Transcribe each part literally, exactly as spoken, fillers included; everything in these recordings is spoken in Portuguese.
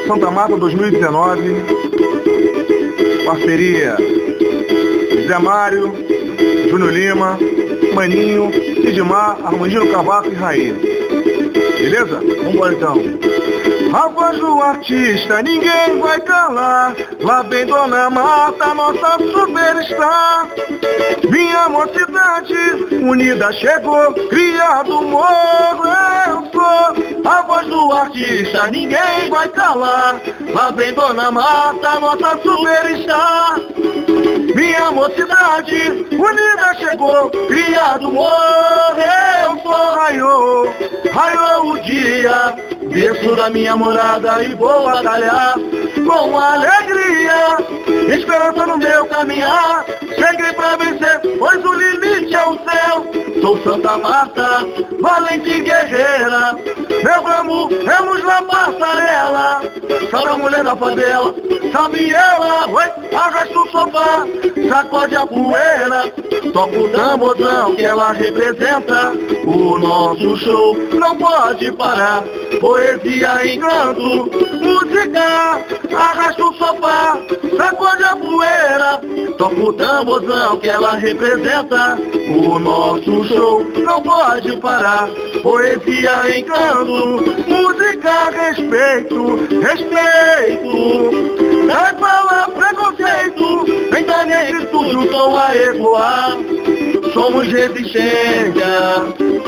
Santa Mata dois mil e dezenove, parceria Zé Mário, Júnior Lima, Maninho, Sidmar, Armandino Cavaco e Raí. Beleza? Vamos embora então. A voz do artista ninguém vai calar. Lá vem Dona Marta, nossa superstar. Minha mocidade unida chegou, criado morro eu sou. A voz do artista ninguém vai calar. Lá vem Dona Marta, nossa superstar. Minha mocidade unida chegou, criado morro eu sou. Raiou, raiou o dia, desço da minha morada e vou batalhar com alegria, esperança no meu caminhar. Cheguei pra vencer, pois o limite é o céu. Sou Santa Marta, valente e guerreira. Meu ramo, remos na passarela. Salve a mulher da favela, salve ela, oi, arrasta o sofá, sacode a poeira. Toca o tamborzão que ela representa. O nosso show não pode parar. Poesia em canto, música, arrasta o sofá, sacode a poeira. Toca o tamborzão que ela representa. O nosso show não pode parar. Poesia em canto, música, respeito, respeito. Sai pra lá, preconceito, vem da negritude, o som a ecoar. Somos resistência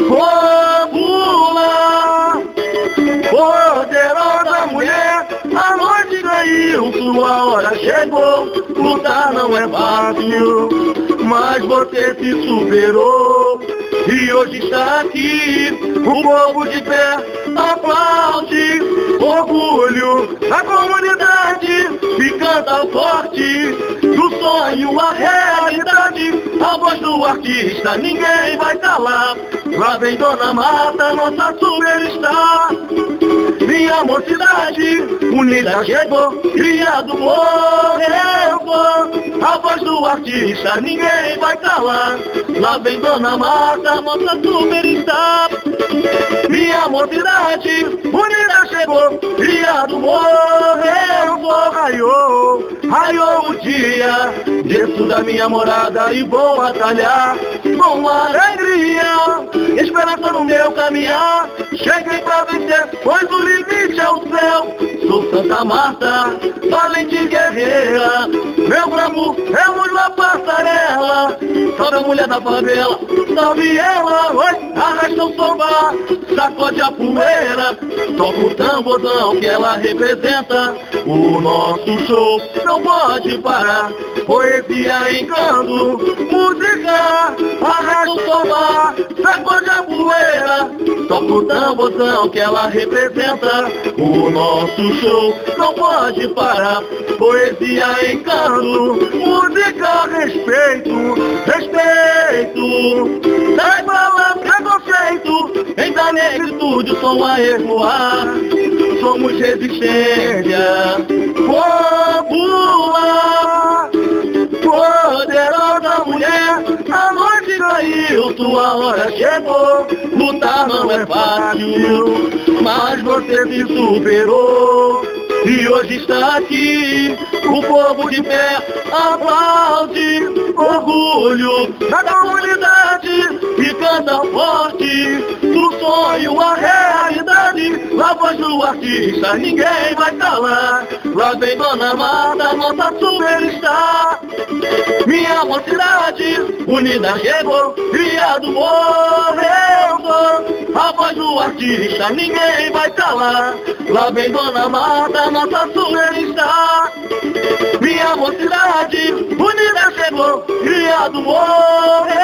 popular. Poderosa mulher, a noite caiu, sua hora chegou. Lutar não é fácil, mas você se superou. E hoje está aqui, o povo de pé aplaude. Orgulho da comunidade que canta forte, do sonho à realidade. A voz do artista ninguém vai calar. Lá vem Dona Marta, nossa superstar. Minha mocidade unida chegou, criado morreu. A voz do artista ninguém vai calar. Lá vem Dona Marta, nossa superstar. Minha mocidade unida chegou, criado morreu. Raiou, raiou o dia, desço da minha morada e vou batalhar com alegria, esperança no meu caminhar. Cheguei pra vencer, pois o limite é o céu. Sou Santa Marta, valente e guerreira. Meu ramo, remos na passarela. Salve a mulher da favela, salve ela, oi, arrasta o sofá, sacode a poeira. Toca o tamborzão que ela representa. O nosso show não pode parar. Poesia em canto, música, arrasta o sofá, sacode a poeira. Toca o tamborzão que ela representa. O nosso show não pode parar. Poesia em canto, música, respeito, respeito. Sai pra lá, preconceito, em da negritude o som a ecoar. Somos resistência popular. Poderosa mulher, a noite caiu, tua hora chegou. Lutar não é fácil, mas você se superou. E hoje está aqui, o povo de pé aplaude. Orgulho da comunidade que canta forte, do sonho à realidade. A voz do artista ninguém vai calar. Lá vem Dona Marta, nossa superstar. Minha mocidade unida chegou, criado morreu. A voz do artista ninguém vai calar. Lá vem Dona Marta, nossa superstar. Minha mocidade unida chegou, criado morreu.